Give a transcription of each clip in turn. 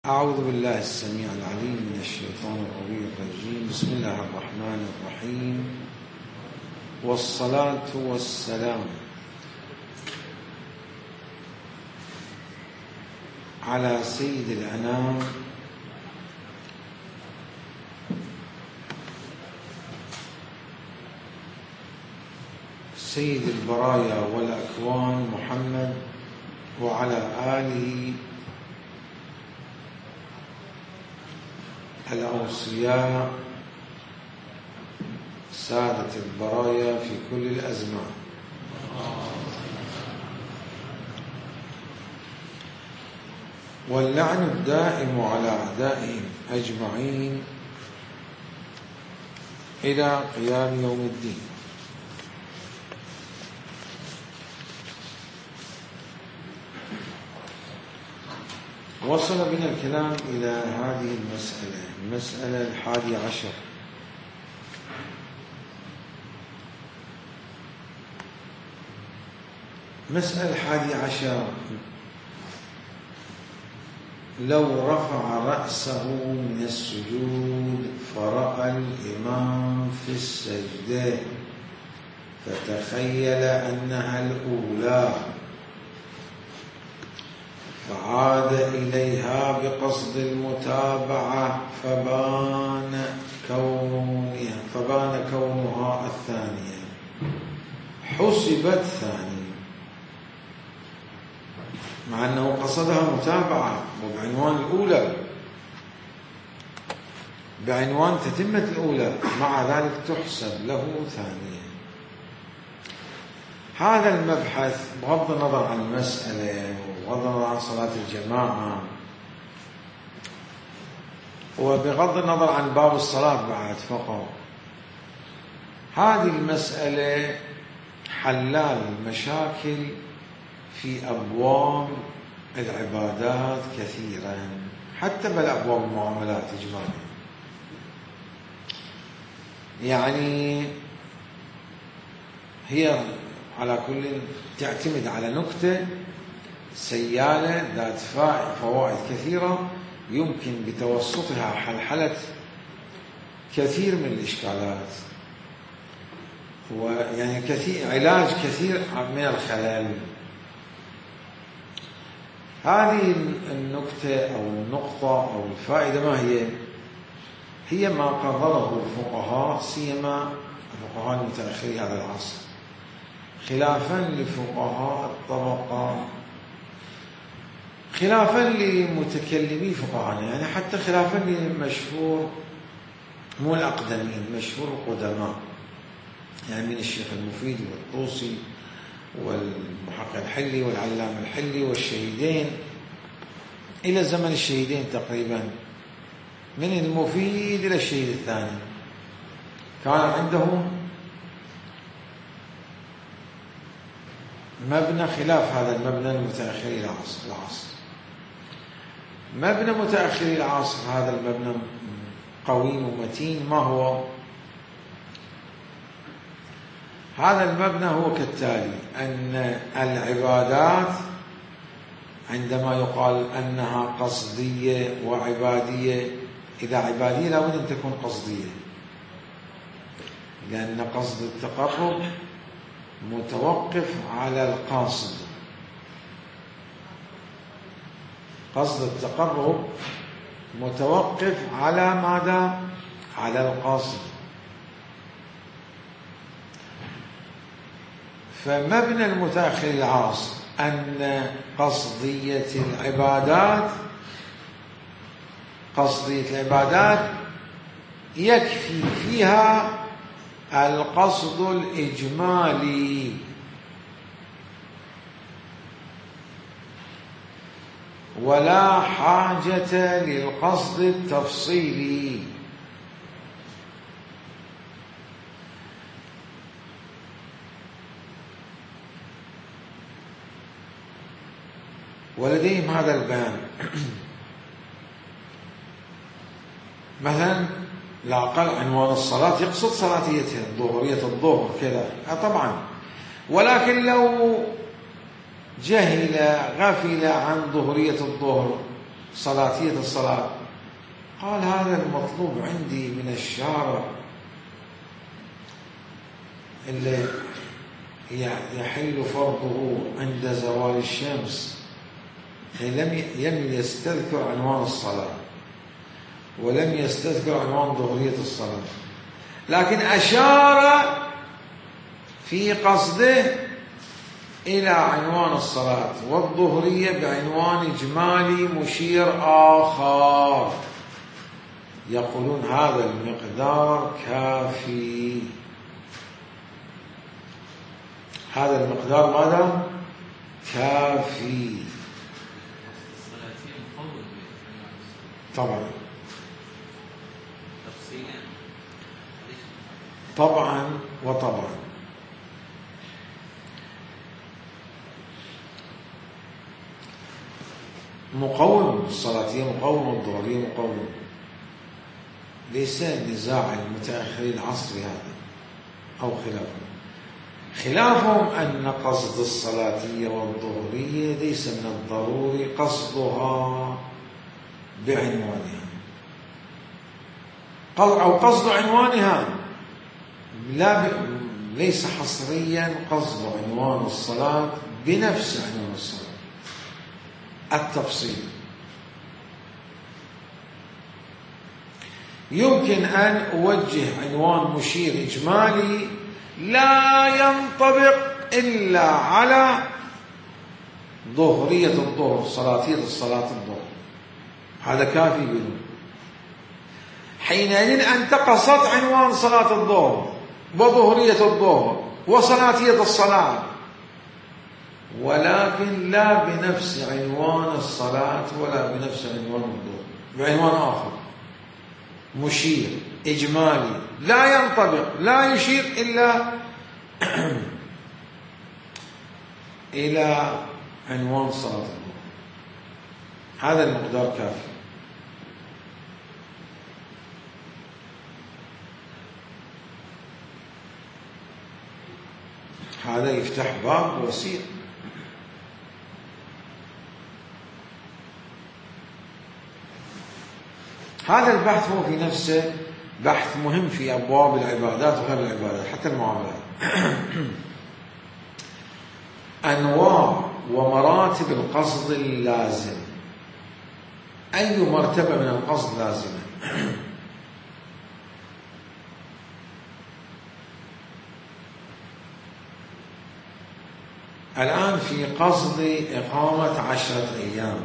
أعوذ بالله السميع العليم من الشيطان الرجيم. بسم الله الرحمن الرحيم، والصلاة والسلام على سيد الأنام سيد البرايا والأكوان محمد وعلى آله الأوصياء سادة البرايا في كل الأزمان. واللعن الدائم على أعدائهم أجمعين إلى قيام يوم الدين. وصل بنا الكلام إلى هذه المسألة 11. مسألة 11: لو رفع رأسه من السجود فرأى الإمام في السجدة فتخيل أنها الأولى فعاد إليها بقصد المتابعة فبان كونها الثانية، حسبت ثانية، مع أنه قصدها متابعة وبعنوان الأولى، بعنوان تتمة الأولى، مع ذلك تحسب له ثانية. هذا المبحث بغض النظر عن المسألة وبغض النظر عن صلاة الجماعة وبغض النظر عن باب الصلاة بعد فقط، هذه المسألة حلال المشاكل في أبواب العبادات كثيرا، حتى بل أبواب المعاملات إجمالا. يعني هي على كل تعتمد على نكتة سيالة ذات فوائد كثيرة يمكن بتوسطها حلحلة كثير من الإشكالات، ويعني علاج كثير من الخلل. هذه النكتة أو النقطة أو الفائدة ما هي؟ هي ما قرره الفقهاء، سيما الفقهاء المتأخرين هذا العصر، خلافا لفقهاء الطبقة، خلافا لمتكلمي فقهاء، يعني حتى خلافا لمشهور مو الأقدمين، مشهور القدماء، يعني من الشيخ المفيد والطوسي والمحقق الحلي والعلام الحلي والشهيدين إلى زمن الشهيدين تقريبا، من المفيد إلى الشهيد الثاني، كان عندهم مبنى خلاف هذا المبنى المتأخر العصر. مبنى متأخر العصر هذا المبنى قوي ومتين. ما هو هذا المبنى؟ هو كالتالي: أن العبادات عندما يقال أنها قصدية وعبادية، إذا عبادية لابد أن تكون قصدية، لأن قصد التقرب متوقف على القاصد. قصد التقرب متوقف على ماذا؟ على القاصد. فمبنى المتأخر العصر أن قصدية العبادات يكفي فيها القصد الإجمالي، ولا حاجة للقصد التفصيلي. ولديهم هذا البيان. مثلا لا أقل عنوان الصلاة يقصد صلاتيتها، ظهورية الظهر كذا طبعا، ولكن لو جهل غفل عن ظهورية الظهر صلاتية الصلاة؟ قال هذا المطلوب عندي من الشارع اللي يحل فرضه عند زوال الشمس، لم يستذكر عنوان الصلاة ولم يستذكر عنوان ظهرية الصلاة، لكن أشار في قصده إلى عنوان الصلاة والظهرية بعنوان إجمالي مشير آخر. يقولون هذا المقدار كافي. هذا المقدار ماذا؟ كافي. طبعا طبعا وطبعا. مقوم الصلاتية مقوم والظهرية مقوم. ليس نزاع المتأخرين العصر هذا أو خلافهم أن قصد الصلاتية والظهرية ليس من الضروري قصدها بعنوانها أو قصد عنوانها، ليس حصريا قصد عنوان الصلاة بنفس عنوان الصلاة. التفصيل يمكن أن أوجه عنوان مشير إجمالي لا ينطبق إلا على ظهرية الظهر، صلاتية الصلاة الظهر، هذا كافي بدون. حينئذ أنت قصدت عنوان صلاة الظهر وظهرية الظهر وصلاتية الصلاة، ولكن لا بنفس عنوان الصلاة ولا بنفس عنوان الظهر، بعنوان آخر مشير إجمالي لا ينطبق، لا يشير إلا إلى عنوان صلاة الظهر. هذا المقدار كافي. هذا يفتح باب وسيع. هذا البحث هو في نفسه بحث مهم في أبواب العبادات وغير العبادات حتى المعاملات. أنواع ومراتب القصد اللازم. أي مرتبة من القصد لازمة؟ الآن في قصد إقامة 10 أيام.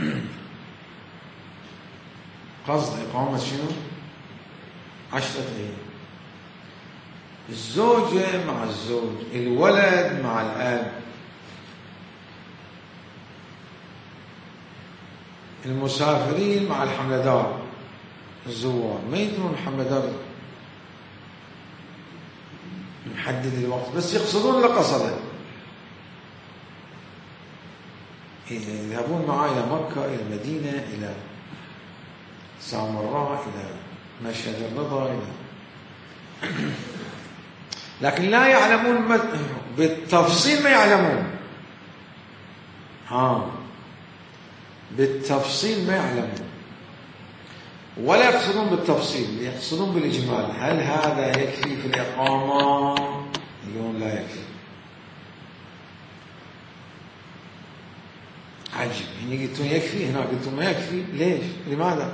قصد إقامة شنو؟ 10 أيام. الزوجة مع الزوج، الولد مع الأب، المسافرين مع الحملدار، الزوار ما يدرون الحملدار محدد الوقت، بس يقصدون لقصده. يذهبون معه إلى مكة، إلى المدينة، إلى سامراء، إلى مشهد الرضا، لكن لا يعلمون بالتفصيل، ما يعلمون بالتفصيل ما يعلمون، ولا يقصدون بالتفصيل، يقصدون بالإجمال. هل هذا يكفي في الإقامة؟ يقولون لا يكفي. عجيب، هنا قلتم يكفي، هنا قلتم ما يكفي. ليش؟ لماذا؟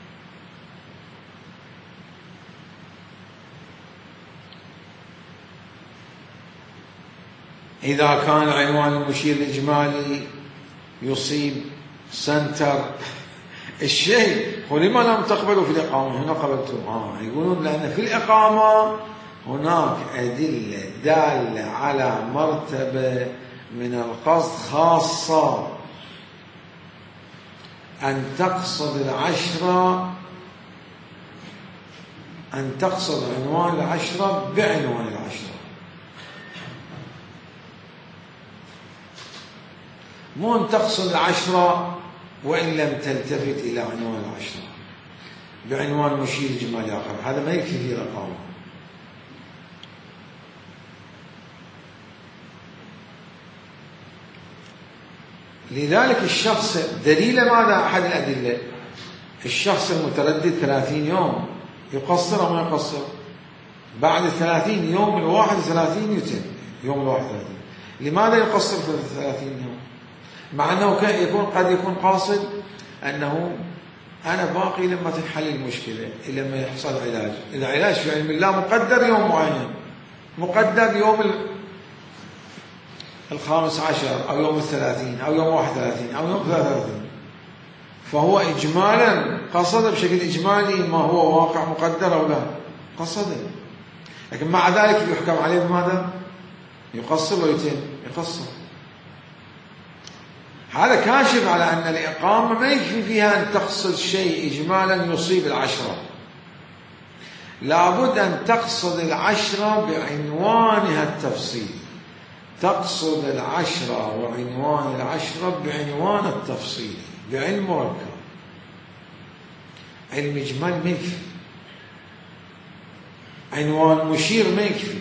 إذا كان العنوان المشير الإجمالي يصيب سنتر الشيء، ولما لم تقبلوا في الإقامة؟ هنا قبلتم. يقولون لأن في الإقامة هناك أدلة دالة على مرتبة من القصد خاصة، أن تقصد 10، أن تقصد عنوان 10 بعنوان 10، مو أن تقصد 10 وإن لم تلتفت إلى عنوان 10 بعنوان مشير إجمالي آخر. هذا ما يكفي في الإقامة. لذلك الشخص دليل ماذا؟ أحد الأدلة الشخص المتردد 30 يوم يقصر أو ما يقصر؟ بعد 30 يوم 31 يتم يوم 31. لماذا يقصر في 30 يوم؟ مع أنه قد يكون قاصد أنه أنا باقي لما تنحل المشكلة لما يحصل علاج. العلاج في علم الله مقدر يوم معين، مقدر يوم 15 أو يوم 30 أو يوم 31 أو يوم 33. فهو إجمالا قصد بشكل إجمالي ما هو واقع مقدر أو لا قصده، لكن مع ذلك يحكم عليه بماذا؟ يقصر ويتم يقصر. هذا كاشف على أن الإقامة ما يكفي فيها أن تقصد شيء إجمالا يصيب 10، لابد أن تقصد 10 بعنوانها التفصيلي، تقصد 10 وعنوان 10 بعنوان التفصيلي بعلم مركب. علم إجمال ما يكفي، عنوان مشير ما يكفي.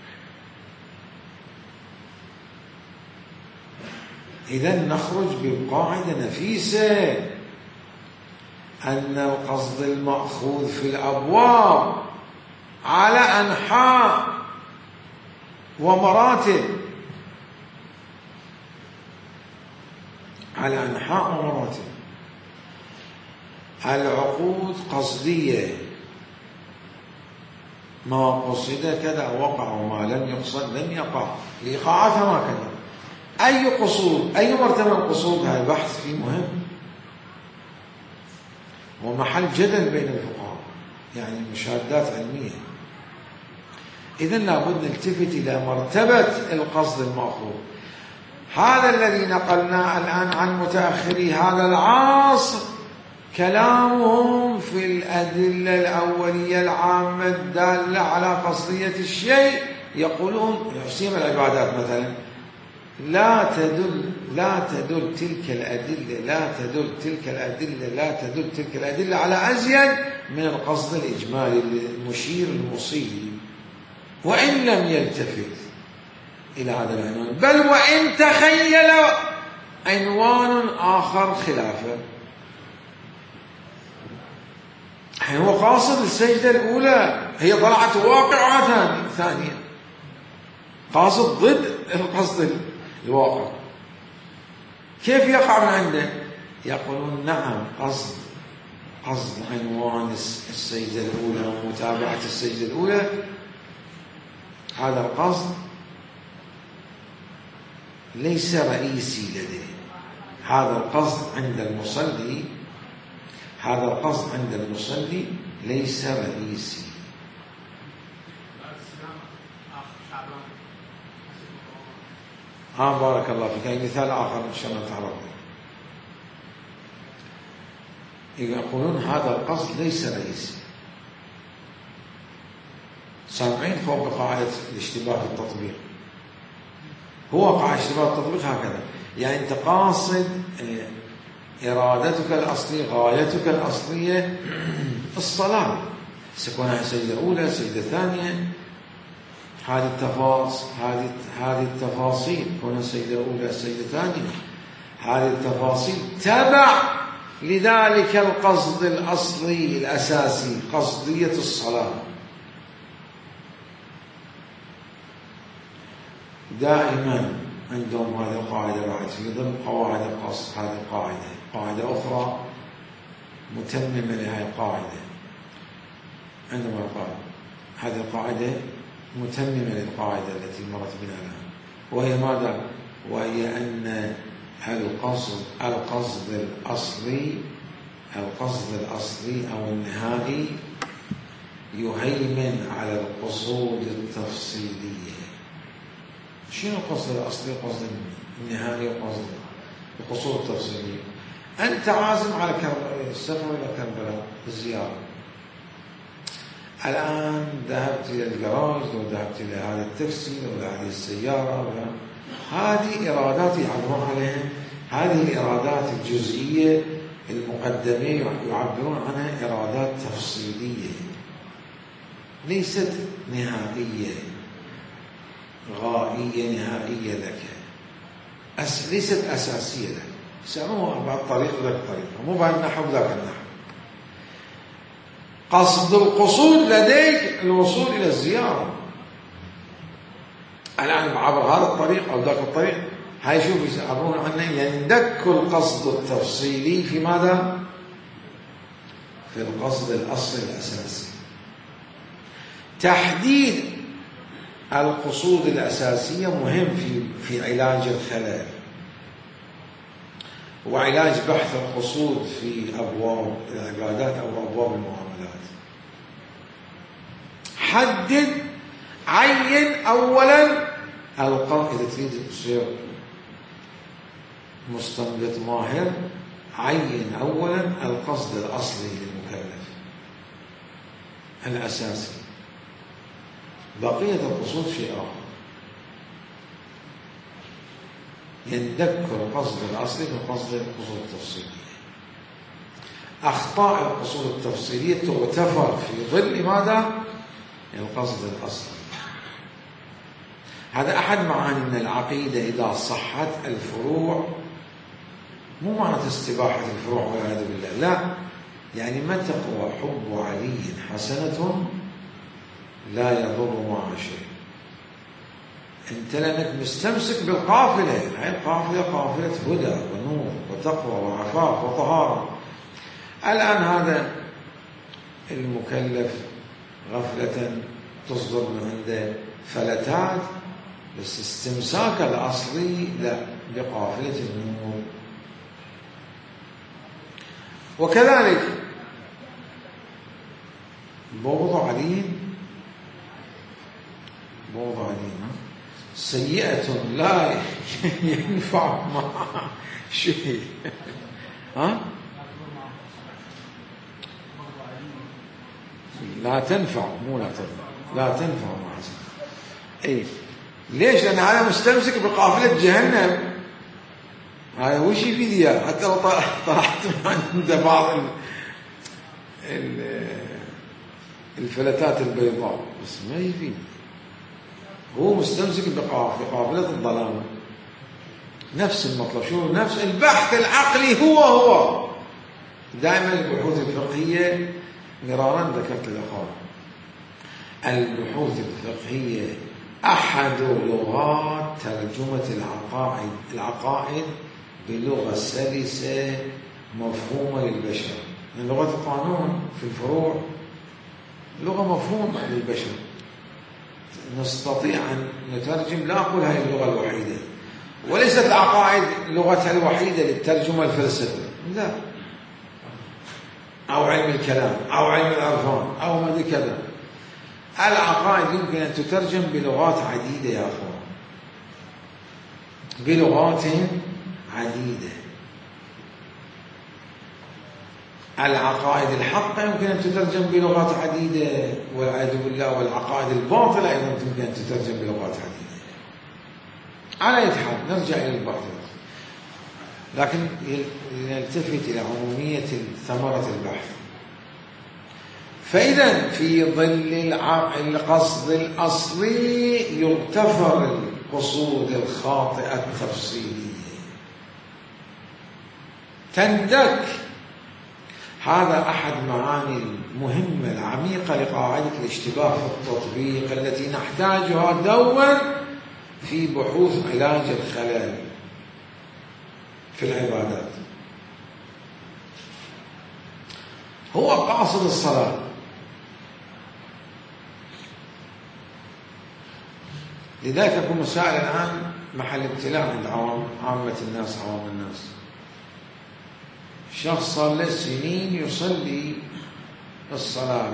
إذا نخرج بقاعدة نفيسة أن القصد المأخوذ في الأبواب على أنحاء ومراتب، على أنحاء ومراتب. العقود قصدية، ما قصد كذا وقع وما لم يقصد لم يقع، لإيقاعاتها ما كذا. أي قصود، أي مرتبة القصود، هذا البحث فيه مهم ومحل جدل بين الفقهاء، يعني مشاهدات علمية. إذن لابد نلتفت إلى مرتبة القصد المأخوذ. هذا الذي نقلناه الآن عن متأخري هذا العصر كلامهم في الأدلة الأولية العامة الدالة على قصدية الشيء. يقولون سيما العبادات مثلا لا تدل تلك الأدلة على أزيد من القصد الإجمالي المشير المصيب، وإن لم يلتفت إلى هذا العنوان، بل وإن تخيل عنوان آخر خلافه. هو قاصد السجدة الأولى، هي طلعت واقعة ثانية، قاصد ضد القصد الواقع. كيف يقع من عنده؟ يقولون نعم، قصد عنوان السجدة الأولى ومتابعة السجدة الأولى، هذا القصد ليس رئيسي لديه. هذا القصد عند المصلي ليس رئيسي. بارك الله فيك. يعني مثال آخر إن شاء الله تعالى، يقولون هذا القصد ليس رئيسي. سامعين فوق قاعدة الاشتباه في التطبيق. هو قاعدة اشتباه التطبيق هكذا، يعني أنت قاصد إرادتك الأصلية، غايتك الأصلية الصلاة، سكونها سجدة أولى سجدة ثانية، هذه التفاصيل كونها سجدة أولى سجدة ثانية، هذه التفاصيل تبع لذلك القصد الأصلي الأساسي، قصدية الصلاة. دائما عندهم هذه القاعدة بعد في ضمن قواعد القصد. هذه قاعدة أخرى متممة لهذه القاعدة، عندما قال هذه القاعدة متممة للقاعدة التي مرت بنا الآن، وهي ماذا؟ وهي أن القصد الأصلي أو النهائي يهيمن على القصود التفصيلية. شنو القصد الأصلي والقصد النهائي والقصود التفصيلية؟ أنت عازم على السفر إلى كربلاء الزيارة، الآن ذهبت إلى الجراج أو ذهبت إلى هذا التاكسي أو إلى هذه السيارة، هذه إرادات يعبرون عليها، هذه الإرادات الجزئية المقدمة يعبرون عنها إرادات تفصيلية ليست نهائية غائية نهائية لك، ليست أساسية لك. يسموه بهالطريقة وذاك الطريقة، مو بهالنحو وذاك النحو. قصد القصود لديك الوصول إلى الزيارة. الآن عبر هذا الطريق أو ذاك الطريق، هاي شوف يسألون عنه، يندك القصد التفصيلي في ماذا؟ في القصد الأصلي الأساسي. تحديد القصود الأساسية مهم في علاج الخلل وعلاج بحث القصود في أبواب العبادات أو أبواب المعاملات. حدد، عين أولا إذا تريد تصير مستنبط ماهر، عين أولا القصد الأصلي للمكلف الأساسي، بقية القصود شيء آخر. يندك القصد الأصلي بقصد القصود التفصيلية. أخطاء القصود التفصيلية تغتفر في ظل ماذا؟ القصد الأصلي. هذا أحد معاني من العقيدة. إذا صحت الفروع، مو معنى استباحة الفروع والعياذ بالله، لا، يعني ما تقوى حب علي حسنة لا يضر معها شيء. أنت لأنك مستمسك بالقافلة، هاي القافلة قافلة هدى ونور وتقوى وعفاف وطهارة. الآن هذا المكلف غفلة تصدر من عنده فلتات، بس استمساك الأصلي لا، بقافلة النور. وكذلك بغض علي سيئة لا ينفع معها شيء. لا تنفع، مو لا تنفع معها. اي ليش؟ لأن هذا مستمسك بقافلة جهنم. هذا وش يفيد؟ حتى لو طلعت عند بعض الفلتات البيضاء، بس ما يفيد. هو مستمسك بقافلة الظلام. نفس المطلب، شو نفس البحث العقلي هو دائما. البحوث الفقهية مرارا ذكرت الأخوة، البحوث الفقهية أحد لغات ترجمة العقائد بلغة سلسة مفهومة للبشر. من لغة القانون في الفروع لغة مفهومة للبشر، نستطيع أن نترجم. لا أقول هذه اللغة الوحيدة، وليست العقائد لغتها الوحيدة للترجمة الفلسفية، لا، أو علم الكلام أو علم العرفان أو ما كذا. العقائد يمكن أن تترجم بلغات عديدة يا أخوان، بلغات عديدة. العقائد الحقة يمكن أن تترجم بلغات عديدة والعياذ بالله، والعقائد الباطلة أيضا يمكن أن تترجم بلغات عديدة. على أي حال نرجع إلى البحث، لكن نلتفت إلى عمومية ثمرة البحث. فإذا في ظل القصد الأصلي يغتفر القصود الخاطئة التفصيلية، تندك. هذا أحد معاني المهمة العميقة لقاعدة الاشتباه في التطبيق التي نحتاجها دوما في بحوث علاج الخلل في العبادات. هو قاصد الصلاة، لذلك يكون مسائل الآن محل ابتلاء عند عامة الناس، عوام الناس. شخص صار له سنين يصلي الصلاة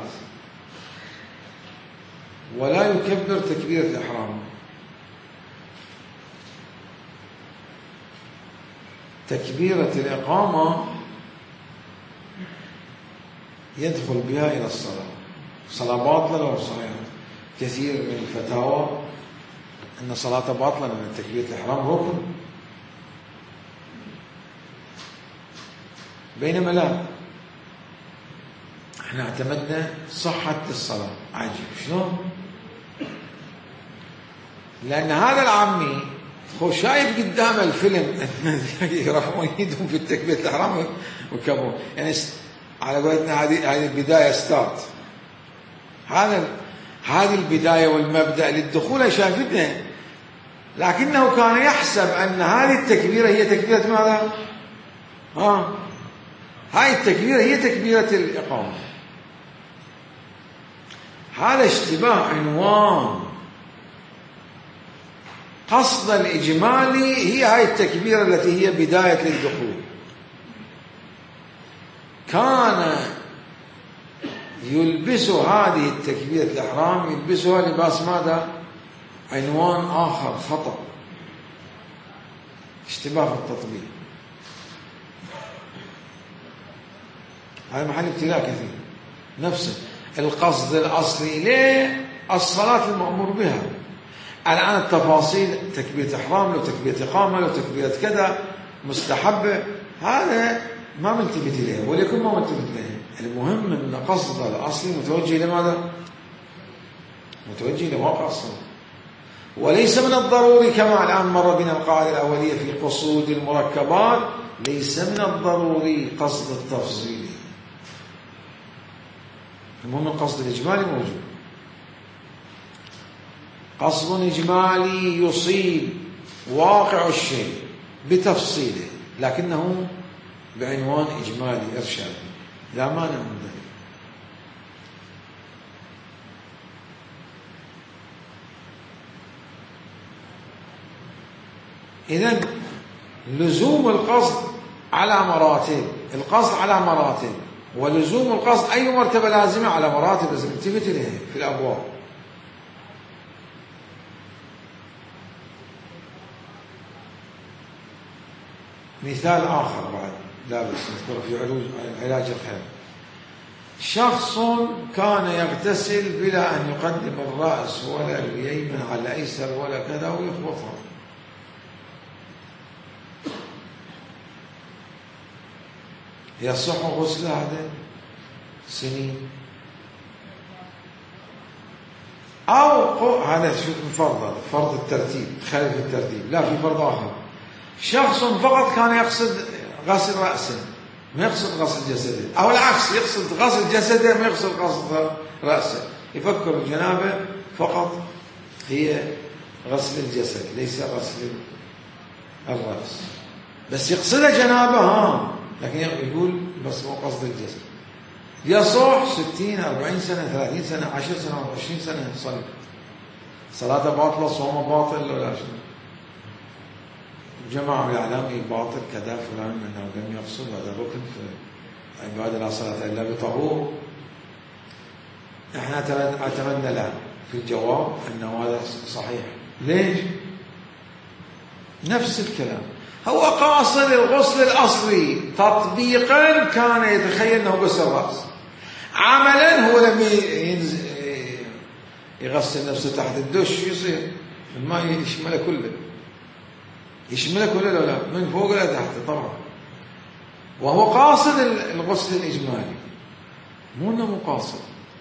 ولا يكبر تكبيرة الإحرام. تكبيرة الإقامة يدخل بها إلى الصلاة. صلاة باطلة ولا صحيحة؟ كثير من الفتاوى أن صلاة باطلة لأن تكبيرة الإحرام ركن، بينما لا، احنا اعتمدنا صحة الصلاة. عجيب شلون؟ لأن هذا العمي هو شايف قدام الفيلم يروحون يدهم في التكبيرة الإحرام ويكبرون، يعني على قولتنا هذه البداية ستارت، هذه البداية والمبدأ للدخول شافتها، لكنه كان يحسب أن هذه التكبيرة هي تكبيرة ماذا؟ هاي التكبيرة هي تكبيرة الإقامة. هذا اشتباه عنوان. قصد الإجمالي هي هاي التكبيرة التي هي بداية للدخول. كان يلبس هذه التكبيرة الإحرام يلبسها لباس ماذا؟ عنوان آخر خطأ، اشتباه في التطبيق. هذا محل ابتلاء كثير. نفسه القصد الأصلي ليه الصلاة المأمور بها. الآن التفاصيل تكبيرة إحرام لو تكبيرة إقامة لو تكبيرة كذا مستحبة، هذا ما ملتفت إليه وليكن ما ملتفت إليه. المهم أن قصد الأصلي متوجه لماذا؟ متوجه لواقع الصلاة. وليس من الضروري كما الآن مر بنا القاعدة الأولية في قصود المركبات، ليس من الضروري قصد التفصيلي. المهم القصد الإجمالي موجود. قصد إجمالي يصيب واقع الشيء بتفصيله لكنه بعنوان إجمالي إرشادي، لا مانع من ذلك. إذن لزوم القصد على مراتب، القصد على مراتب، ولزوم القصد أي مرتبة لازمة على مراتب لازم نلتفت إليها في الأبواب. مثال آخر بعد لا بس نذكر في علاج الخير. شخص كان يغتسل بلا أن يقدم الرأس ولا اليمين على الأيسر ولا كذا ويخبطها. يصح غسل هذا سنين أو هذا فرض الترتيب خلف الترتيب. لا في فرض آخر، شخص فقط كان يقصد غسل رأسه ما يقصد غسل جسده، أو العكس يقصد غسل جسده ما يقصد غسل رأسه. يفكر الجنابة فقط هي غسل الجسد ليس غسل الرأس، بس يقصد جنابه لكن يقول بس مو قصد الجسد. يصح 60 40 سنة 30 سنة 10 سنة 20 سنة يصلي، صلاته باطلة صومه باطل ولا شيء. جماعة الإعلام باطل كذا فلان أنه لم يقصد هذا ركن في عبادة لا صلاة إلا بطهور. احنا أتمنى لا في الجواب أنه هذا صحيح. ليش؟ نفس الكلام، هو قاصد الغسل الأصلي تطبيقا كان يتخيل أنه غسل الرأس، عملا هو لم يغسل نفسه تحت الدش يصير الماء يشمله كله، يشمله كله لا من فوق لا تحت طبعا، وهو قاصد الغسل الإجمالي مو أنه مقاصد.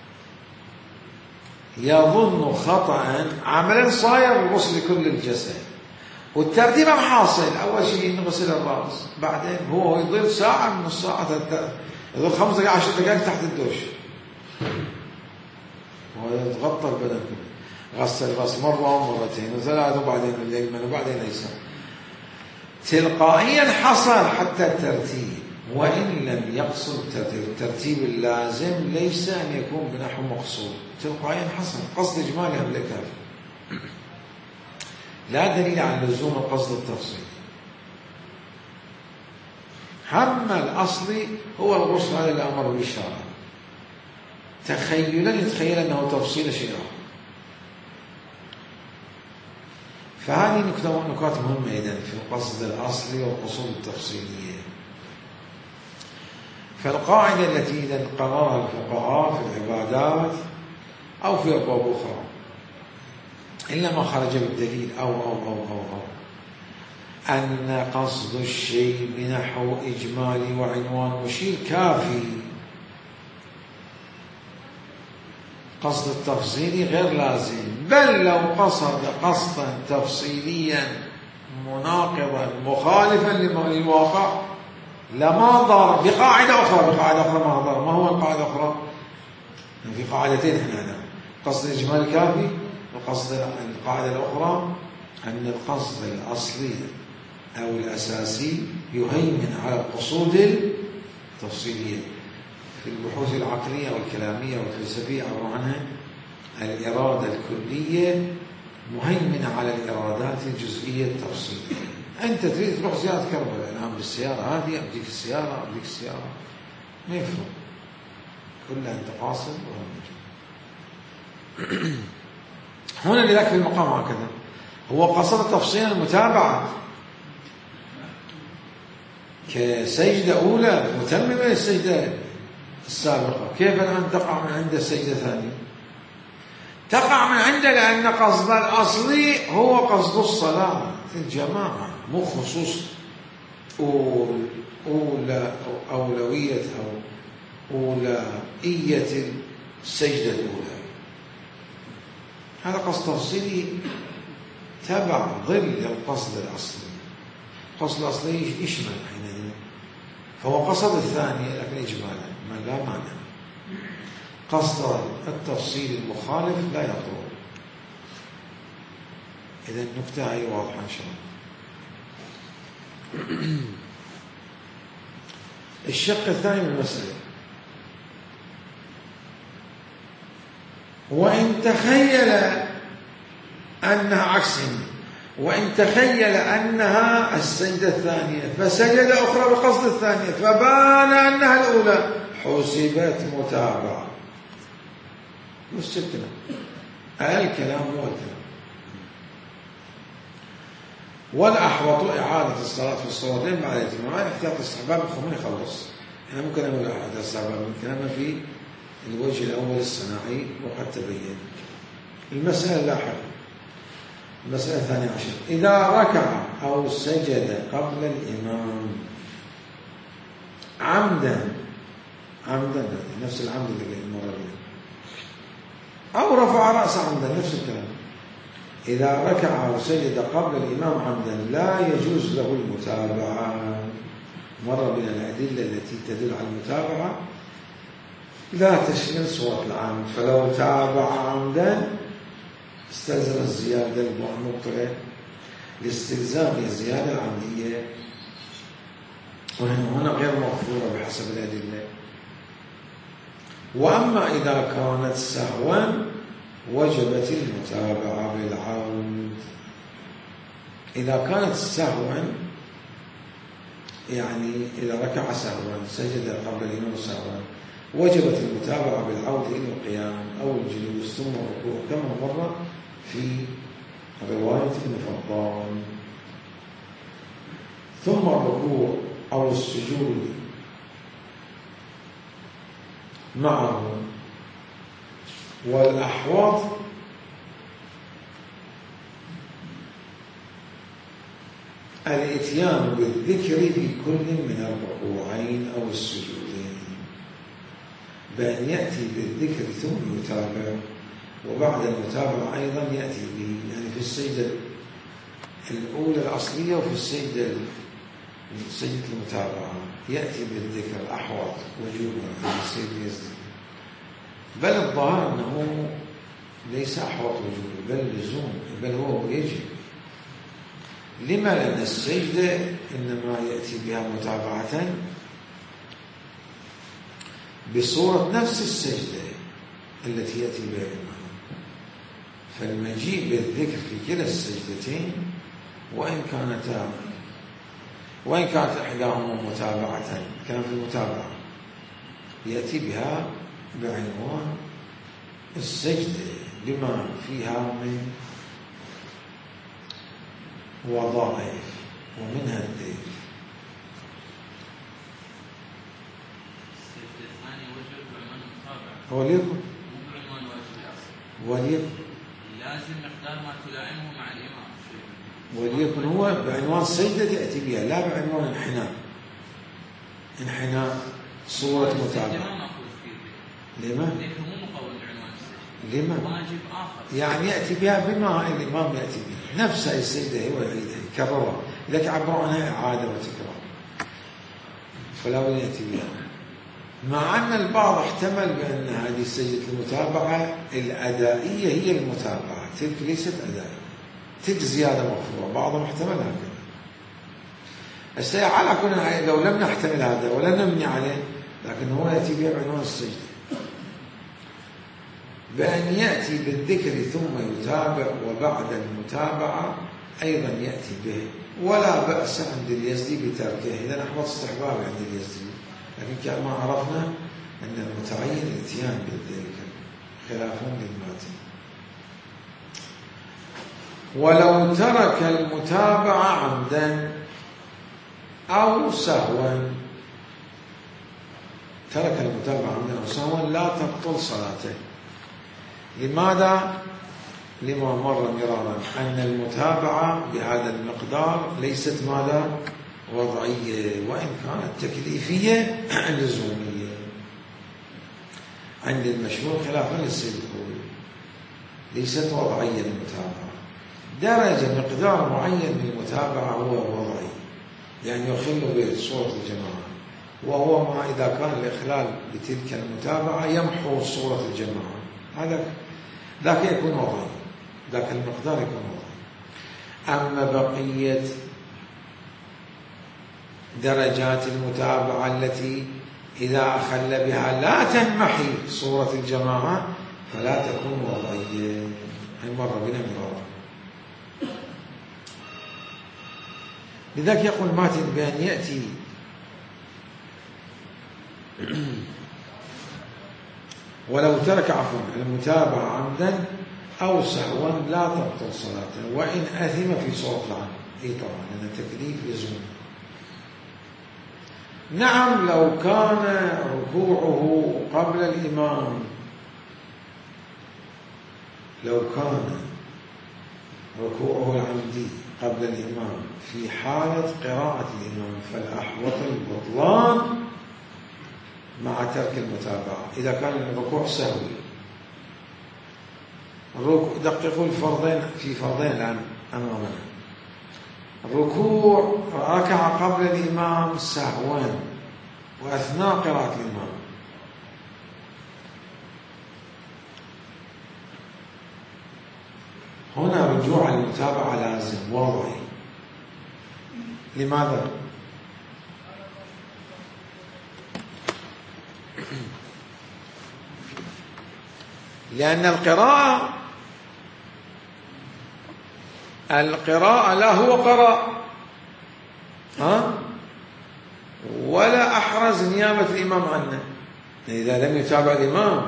يظن خطأ عملا صاير الغسل كل الجسد، والترتيب حاصل. أول شيء نغسل الرأس، بعدين هو يضل ساعة من الساعة يضل 5 دقائق 10 دقائق تحت الدش ويتغطى البدن كله، غسل الرأس مرة ومرتين وثلاث وبعدين اليمين وبعدين اليسار. تلقائيا حصل حتى الترتيب، وإن لم يقصد الترتيب اللازم ليس أن يكون بنحو مقصود، تلقائيا حصل قصد إجمالي قبل كافي، لا دليل على لزوم القصد التفصيلي. هم الأصلي هو الغسل على الأمر بالإشارة، تخيلا يتخيل أنه تفصيل شيء آخر. فهذه نكات مهمة إذن في القصد الأصلي والقصود التفصيلية. فالقاعدة التي إذن قررها الفقهاء في العبادات أو في أبواب أخرى إلا ما خرج بالدليل أو أن قصد الشيء بنحو إجمالي وعنوان مشير كافي، قصد التفصيلي غير لازم، بل لو قصد قصدا تفصيليا مناقضا مخالفا للواقع لما ضر بقاعدة أخرى. ما ضر. ما هو القاعدة الأخرى؟ في قاعدتين احنا قصد الإجمال الكافي وقصد القاعدة الأخرى أن القصد الأصلي أو الأساسي يهيمن على القصود التفصيلية. في البحوث العقلية والكلامية والفلسفية عبر عنها الإرادة الكلية مهيمنة على الإرادات الجزئية التفصيلية. أنت تريد تروح زيارة كربلاء الآن بالسيارة هذه، أبديك السيارة ما يفرق، كلها أنت قاصد هنا لذلك في المقام هكذا هو قصد تفصيل المتابعة كسجدة أولى متممة للسجدة السابقة. كيف الآن تقع من عند السجدة الثانية؟ تقع من عنده لأن قصد الأصلي هو قصد الصلاة الجماعة، مو خصوص أولوية أو أولوية السجدة الأولى. هذا قصد تفصيلي تبع ظل القصد الأصلي. القصد الأصلي يشمل حينئذ، فهو قصد الثانية لكن إجمالا ما لا مانع. قصد التفصيل المخالف لا يضر. إذا النكتة هي واضحة إن شاء الله. الشق الثاني من المسألة، وإن تخيل أنها عكسهم، وإن تخيل أنها السجدة الثانية فسجد أخرى بقصد الثانية فبان أنها الأولى حسبت متابعة. نفس الكلام، الكلام هو الكلام. والأحوط إعادة الصلاة في الصلاتين بعد الاتمام. احتياط الاستحباب الخميني خلص. أنا ممكن أقول إعادة الاستحباب من كلامنا في الوجه الأول الصناعي وقد تبين. المسألة اللاحقة، المسألة الثانية عشر، إذا ركع أو سجد قبل الإمام عمدا نفس العمد اللي المرة بيه، أو رفع رأس عمدا نفس الكلام. إذا ركع أو سجد قبل الإمام عمدا لا يجوز له المتابعة. مر بنا الأدلة التي تدل على المتابعة لا تشمل صورة العمد، فلو تابع عمدا استلزم الزيادة المبطلة لاستلزام الزيادة العمدية، وهنا غير مغفورة بحسب الأدلة. وأما إذا كانت سهوا وجبت المتابعة بالعمد. إذا كانت سهوا يعني إذا ركع سهوا سجد قبل الإمام سهوا وجبت المتابعة بالعودة إلى القيام أو الجلوس ثم الركوع كما مر في رواية المفضل. ثم الركوع أو السجود معه. والأحوط الإتيان بالذكر في كل من الركوعين أو السجودين، بأن يأتي بالذكر ثم يتابع، وبعد المتابعة أيضا يأتي به، يعني في السجدة الأولى الأصلية وفي السجدة المتابعة يأتي بالذكر الأحوط وجوبا السيد يزدد. بل الظاهر أنه ليس أحوط وجوبا بل لزوم، بل هو يجب. لما؟ لأن السجدة إنما يأتي بها متابعة بصورة نفس السجدة التي يأتي بها الإمام، فالمجيء بالذكر في كلا السجدتين وإن كانت إحداهما متابعة كان في المتابعة يأتي بها بعنوان السجدة بما فيها من وظائف ومنها الذكر. وليكن لازم مقدار ما تلائمه مع الإمام، وليكن هو بعنوان سجدة يأتي بها لا بعنوان انحناء صورة متابعة. لما؟ لما؟ واجب آخر يعني يأتي بها بما الإمام يأتي بها نفس السجدة هو يعيدها. يكررها، لذلك عبروا عنها إعادة وتكرار، فلا بد يأتي بها. مع أن البعض احتمل بأن هذه سجدة المتابعة الأدائية هي المتابعة، تلك ليست أدائية، تلك زيادة مفروضة، بعضهم احتمل هكذا. السيء على كل لو لم نحتمل هذا ولا نمني عليه، لكن هو يأتي به بعنوان السجدة، بأن يأتي بالذكر ثم يتابع، وبعد المتابعة أيضا يأتي به، ولا بأس عند اليزدي بتركه، إذا أحبط استحباب عند اليزدي، لكن كما عرفنا أن المتعين الاتيان بالذكر خلاف للماتن. ولو ترك المتابعة عمدا أو سهوا، ترك المتابعة عمدا أو سهوا لا تبطل صلاته. لماذا؟ لما مر مرارا أن المتابعة بهذا المقدار ليست ماذا؟ وضعية، وإن كانت تكليفية لزومية. عند المشهور خلافا للسيد الخوي ليست وضعية المتابعة، درجة مقدار معين من المتابعة هو وضعي، يعني يخل بصورة الجماعة، وهو ما إذا كان الإخلال بتلك المتابعة يمحو صورة الجماعة، هذا ذاك يكون وضعي، ذاك المقدار يكون وضعي. أما بقية درجات المتابعة التي إذا أخل بها لا تنمحي صورة الجماعة فلا تكون وضعية، هي مر بنا مرارا. لذلك يقول ماتن بأن يأتي ولو ترك عفوا المتابعة عمدا أو سهوا لا تبطل صلاته، وإن أثم في صورة العمد. إيه طبعا لأن التكليف يزول. نعم لو كان ركوعه قبل الإمام، لو كان ركوعه العمدي قبل الإمام في حالة قراءة الإمام فالأحوط البطلان مع ترك المتابعة. إذا كان الركوع سهوي، دققوا الفرضين، في فرضين الآن أمامنا. الركوع ركع قبل الإمام سهوا وأثناء قراءة الإمام، هنا رجوع المتابعة لازم وضعي. لماذا؟ لأن القراءة لا هو قرأ ولا أحرز نيابة الإمام عنه. إذا لم يتابع الإمام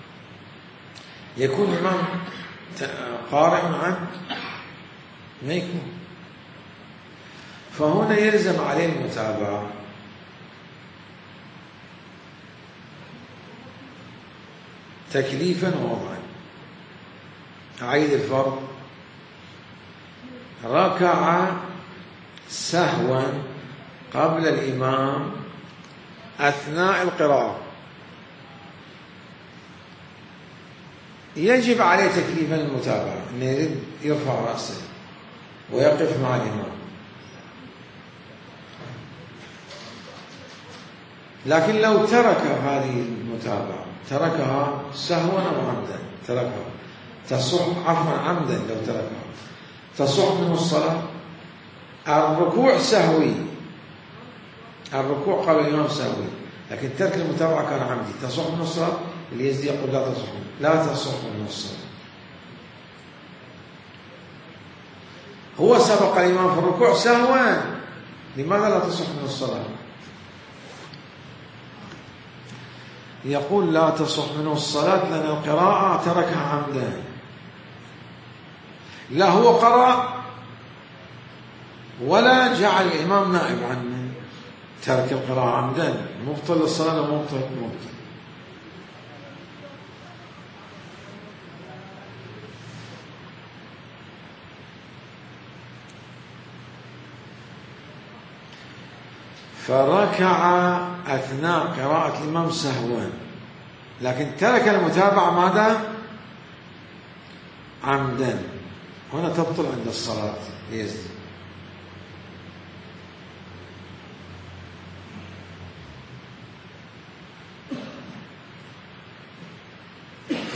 يكون الإمام قارئ عنه، ما يكون، فهنا يلزم عليه المتابعة. تكليفا ووضعا. أعيد الفرض. ركع سهوا قبل الإمام أثناء القراءة، يجب عليه تكليفا المتابعة، أنه يرفع رأسه ويقف مع الإمام. لكن لو ترك هذه المتابعة، تركها سهوا أو عمدا، تركها تصح، عفوا عمدا لو تركها تصح منه الصلاة. الركوع سهوي، الركوع قبل الإمام سهوي، لكن ترك المتابعة كان عمدي، تصح منه الصلاة. اليزدي يقول لا تصح منه الصلاة. هو سبق الإمام في الركوع سهوا، لماذا لا تصح منه الصلاة؟ يقول لا تصح منه الصلاة لأن القراءة تركها عمدا، لا هو قرأ ولا جعل الإمام نائب عنه، ترك القراءة عمدا مبطل الصلاة ومبطل. فركع أثناء قراءة الإمام سهوا، لكن ترك المتابعة ماذا؟ عمدا. هنا تبطل عند الصلاة يزيد.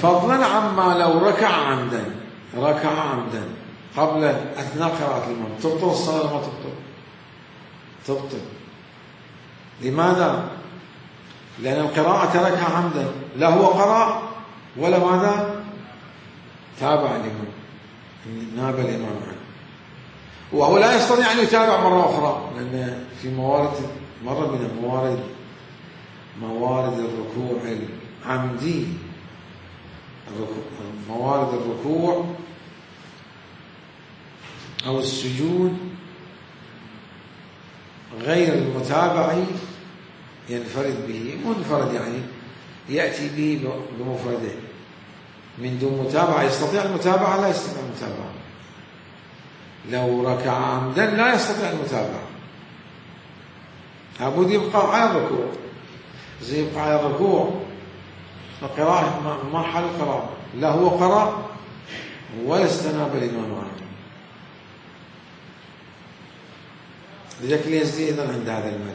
فضلا عما لو ركع عمدا قبل أثناء قراءة الإمام، تبطل الصلاة ولا ما تبطل؟ تبطل. لماذا؟ لأن القراءة تركها عمدا، لا هو قرأ ولا ماذا؟ تابع الإمام، ناب الإمام عنه، وهو لا يستطيع أن يتابع مرة أخرى، لأن في مرة من موارد الركوع العمدي، موارد الركوع أو السجود غير المتابع ينفرد به، منفرد يعني يأتي به بمفرده من دون متابعة. يستطيع المتابعة؟ لا يستطيع المتابعة. لو ركع عمدا لا يستطيع المتابعة، لابد يبقى على الركوع. زي يبقى على الركوع، القراءة ما حل القراءة، لا هو قرأ ولا استناب الإمام عنه. لذلك اليزدي أيضا عند هذا المد.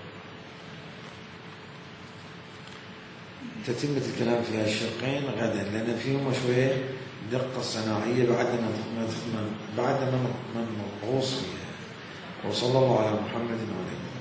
تتمة الكلام في هالشقين غدا، لأن فيهم شوية دقة صناعية بعد ما نغوص فيها. وصلى الله على محمد وعلى آله.